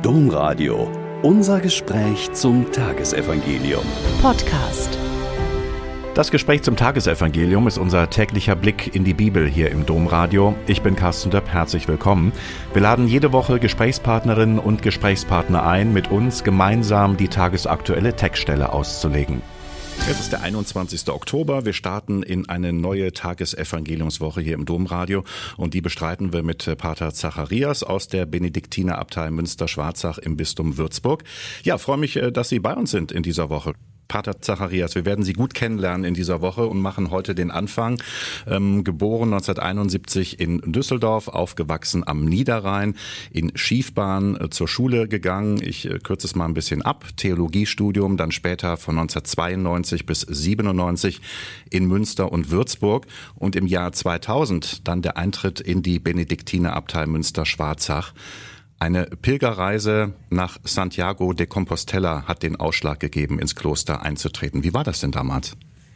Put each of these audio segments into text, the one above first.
Domradio. Unser Gespräch zum Tagesevangelium. Podcast. Das Gespräch zum Tagesevangelium ist unser täglicher Blick in die Bibel hier im Domradio. Ich bin Carsten Döpp, herzlich willkommen. Wir laden jede Woche Gesprächspartnerinnen und Gesprächspartner ein, mit uns gemeinsam die tagesaktuelle Textstelle auszulegen. Es ist der 21. Oktober. Wir starten in eine neue Tagesevangeliumswoche hier im Domradio und die bestreiten wir mit Pater Zacharias aus der Benediktinerabtei Münster-Schwarzach im Bistum Würzburg. Ja, freue mich, dass Sie bei uns sind in dieser Woche. Pater Zacharias, wir werden Sie gut kennenlernen in dieser Woche und machen heute den Anfang. Geboren 1971 in Düsseldorf, aufgewachsen am Niederrhein, in Schiefbahn zur Schule gegangen. Ich kürze es mal ein bisschen ab. Theologiestudium, dann später von 1992 bis 97 in Münster und Würzburg und im Jahr 2000 dann der Eintritt in die Benediktinerabtei Münster-Schwarzach. Eine Pilgerreise nach Santiago de Compostela hat den Ausschlag gegeben, ins Kloster einzutreten. Wie war das denn damals?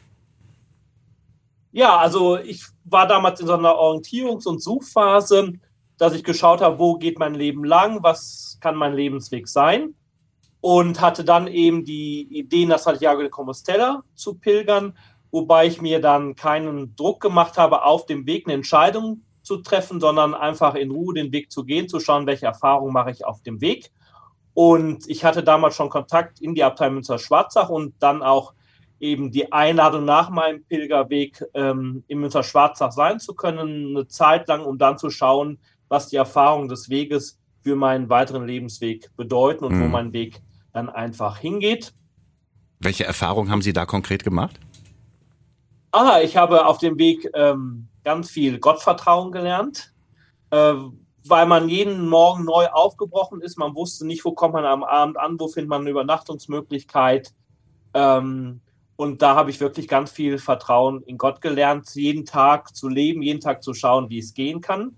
Ja, also ich war damals in so einer Orientierungs- und Suchphase, dass ich geschaut habe, wo geht mein Leben lang, was kann mein Lebensweg sein, und hatte dann eben die Idee, nach Santiago de Compostela zu pilgern, wobei ich mir dann keinen Druck gemacht habe, auf dem Weg eine Entscheidung zu treffen, sondern einfach in Ruhe den Weg zu gehen, zu schauen, welche Erfahrungen mache ich auf dem Weg. Und ich hatte damals schon Kontakt in die Abtei Münster-Schwarzach und dann auch eben die Einladung nach meinem Pilgerweg in Münster-Schwarzach sein zu können, eine Zeit lang, um dann zu schauen, was die Erfahrungen des Weges für meinen weiteren Lebensweg bedeuten und wo mein Weg dann einfach hingeht. Welche Erfahrungen haben Sie da konkret gemacht? Ich habe auf dem Weg ganz viel Gottvertrauen gelernt, weil man jeden Morgen neu aufgebrochen ist. Man wusste nicht, wo kommt man am Abend an, wo findet man eine Übernachtungsmöglichkeit. Und da habe ich wirklich ganz viel Vertrauen in Gott gelernt, jeden Tag zu leben, jeden Tag zu schauen, wie es gehen kann.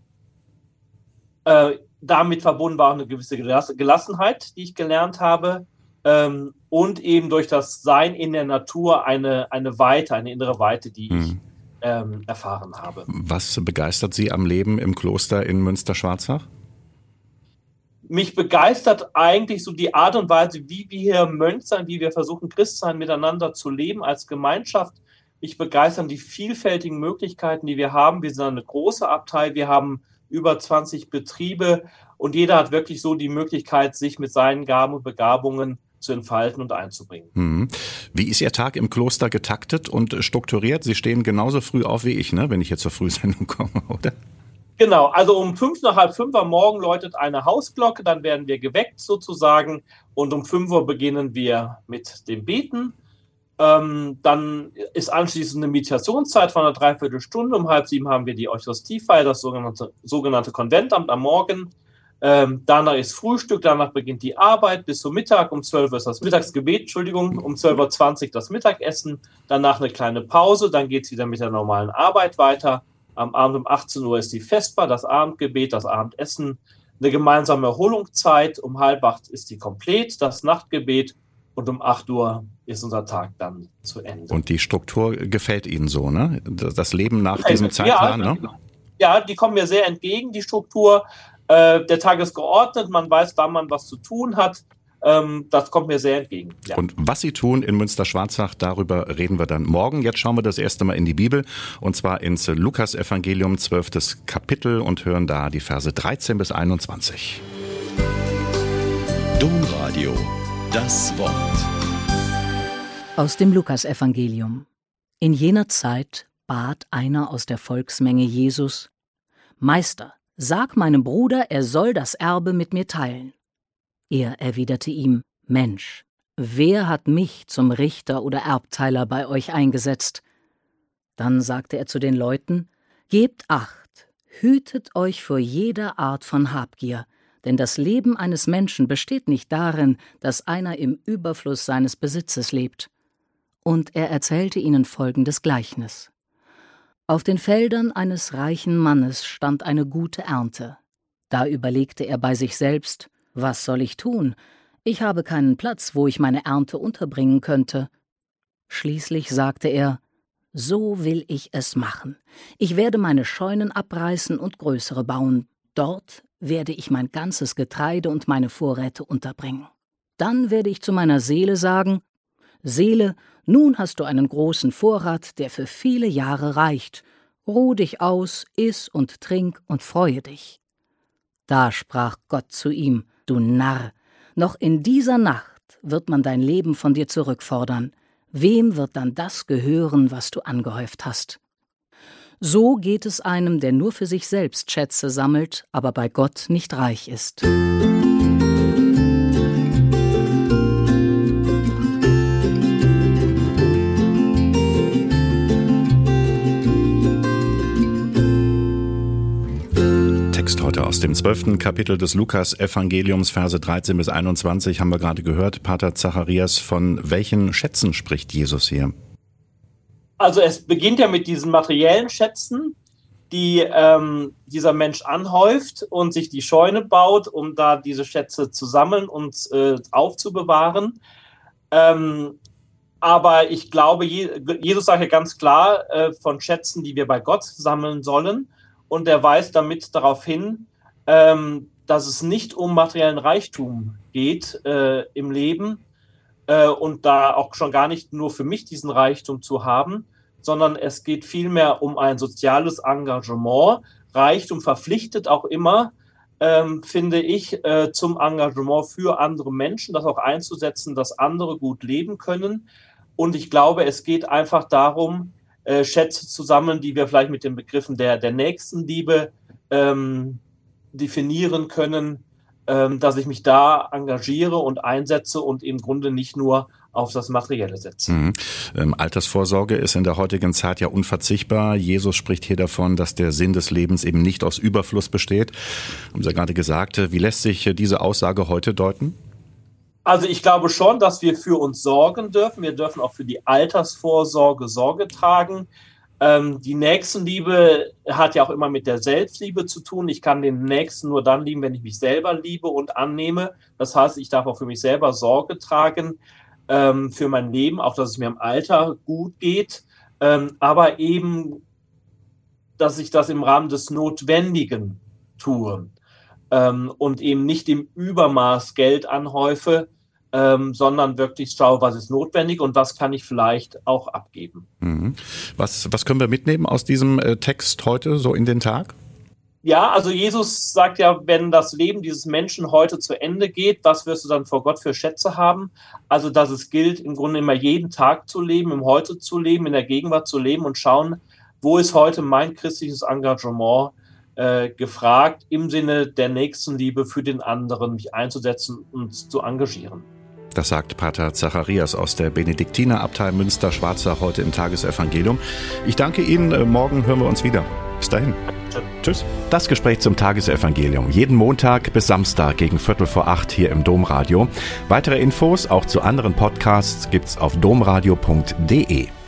Damit verbunden war auch eine gewisse Gelassenheit, die ich gelernt habe. Und eben durch das Sein in der Natur eine Weite, eine innere Weite, die ich erfahren habe. Was begeistert Sie am Leben im Kloster in Münster-Schwarzach? Mich begeistert eigentlich so die Art und Weise, wie wir hier Mönch sein, wie wir versuchen, Christ sein, miteinander zu leben als Gemeinschaft. Mich begeistern die vielfältigen Möglichkeiten, die wir haben. Wir sind eine große Abtei, wir haben über 20 Betriebe und jeder hat wirklich so die Möglichkeit, sich mit seinen Gaben und Begabungen zu entfalten und einzubringen. Wie ist Ihr Tag im Kloster getaktet und strukturiert? Sie stehen genauso früh auf wie ich, ne, wenn ich jetzt zur Frühsendung komme, oder? Genau, also um 5 nach halb 5 am Morgen läutet eine Hausglocke, dann werden wir geweckt sozusagen und um 5 Uhr beginnen wir mit dem Beten. Dann ist anschließend eine Meditationszeit von einer Dreiviertelstunde. Um 6:30 haben wir die Eucharistiefeier, das sogenannte Konventamt am Morgen. Danach ist Frühstück, danach beginnt die Arbeit bis zum Mittag. Um 12 Uhr ist das Mittagsgebet, um 12:20 Uhr das Mittagessen, danach eine kleine Pause, dann geht es wieder mit der normalen Arbeit weiter. Am Abend um 18 Uhr ist die Vesper, das Abendgebet, das Abendessen, eine gemeinsame Erholungszeit. Um 7:30 ist die Komplett, das Nachtgebet, und um 8 Uhr ist unser Tag dann zu Ende. Und die Struktur gefällt Ihnen so, ne? Das Leben nach diesem Zeitplan, ne? Ja, die kommen mir sehr entgegen, die Struktur. Der Tag ist geordnet, man weiß, wann man was zu tun hat. Das kommt mir sehr entgegen. Ja. Und was Sie tun in Münster-Schwarzach, darüber reden wir dann morgen. Jetzt schauen wir das erste Mal in die Bibel, und zwar ins Lukas-Evangelium, 12. Kapitel, und hören da die Verse 13 bis 21. Domradio, das Wort. Aus dem Lukas-Evangelium. In jener Zeit bat einer aus der Volksmenge Jesus: Meister, sag meinem Bruder, er soll das Erbe mit mir teilen. Er erwiderte ihm: Mensch, wer hat mich zum Richter oder Erbteiler bei euch eingesetzt? Dann sagte er zu den Leuten: Gebt Acht, hütet euch vor jeder Art von Habgier, denn das Leben eines Menschen besteht nicht darin, dass einer im Überfluss seines Besitzes lebt. Und er erzählte ihnen folgendes Gleichnis. Auf den Feldern eines reichen Mannes stand eine gute Ernte. Da überlegte er bei sich selbst: Was soll ich tun? Ich habe keinen Platz, wo ich meine Ernte unterbringen könnte. Schließlich sagte er: So will ich es machen. Ich werde meine Scheunen abreißen und größere bauen. Dort werde ich mein ganzes Getreide und meine Vorräte unterbringen. Dann werde ich zu meiner Seele sagen: Seele, nun hast du einen großen Vorrat, der für viele Jahre reicht. Ruh dich aus, iss und trink und freue dich. Da sprach Gott zu ihm: Du Narr, noch in dieser Nacht wird man dein Leben von dir zurückfordern. Wem wird dann das gehören, was du angehäuft hast? So geht es einem, der nur für sich selbst Schätze sammelt, aber bei Gott nicht reich ist. Heute aus dem 12. Kapitel des Lukas-Evangeliums, Verse 13 bis 21, haben wir gerade gehört. Pater Zacharias, von welchen Schätzen spricht Jesus hier? Also es beginnt ja mit diesen materiellen Schätzen, die dieser Mensch anhäuft und sich die Scheune baut, um da diese Schätze zu sammeln und aufzubewahren. Aber ich glaube, Jesus sagt ja ganz klar von Schätzen, die wir bei Gott sammeln sollen. Und er weist damit darauf hin, dass es nicht um materiellen Reichtum geht im Leben und da auch schon gar nicht nur für mich diesen Reichtum zu haben, sondern es geht vielmehr um ein soziales Engagement. Reichtum verpflichtet auch immer, finde ich, zum Engagement für andere Menschen, das auch einzusetzen, dass andere gut leben können. Und ich glaube, es geht einfach darum, Schätze zu sammeln, die wir vielleicht mit den Begriffen der Nächstenliebe definieren können, dass ich mich da engagiere und einsetze und im Grunde nicht nur auf das Materielle setze. Altersvorsorge ist in der heutigen Zeit ja unverzichtbar. Jesus spricht hier davon, dass der Sinn des Lebens eben nicht aus Überfluss besteht. Haben Sie ja gerade gesagt. Wie lässt sich diese Aussage heute deuten? Also ich glaube schon, dass wir für uns sorgen dürfen. Wir dürfen auch für die Altersvorsorge Sorge tragen. Die Nächstenliebe hat ja auch immer mit der Selbstliebe zu tun. Ich kann den Nächsten nur dann lieben, wenn ich mich selber liebe und annehme. Das heißt, ich darf auch für mich selber Sorge tragen, für mein Leben, auch dass es mir im Alter gut geht. Aber eben, dass ich das im Rahmen des Notwendigen tue und eben nicht im Übermaß Geld anhäufe, sondern wirklich schaue, was ist notwendig und was kann ich vielleicht auch abgeben. Was können wir mitnehmen aus diesem Text heute so in den Tag? Ja, also Jesus sagt ja, wenn das Leben dieses Menschen heute zu Ende geht, was wirst du dann vor Gott für Schätze haben? Also dass es gilt, im Grunde immer jeden Tag zu leben, im Heute zu leben, in der Gegenwart zu leben und schauen, wo ist heute mein christliches Engagement gefragt, im Sinne der Nächstenliebe für den anderen, mich einzusetzen und zu engagieren. Das sagt Pater Zacharias aus der Benediktinerabtei Münster-Schwarzach heute im Tagesevangelium. Ich danke Ihnen. Morgen hören wir uns wieder. Bis dahin. Tschüss. Das Gespräch zum Tagesevangelium. Jeden Montag bis Samstag gegen 7:45 hier im Domradio. Weitere Infos auch zu anderen Podcasts gibt's auf domradio.de.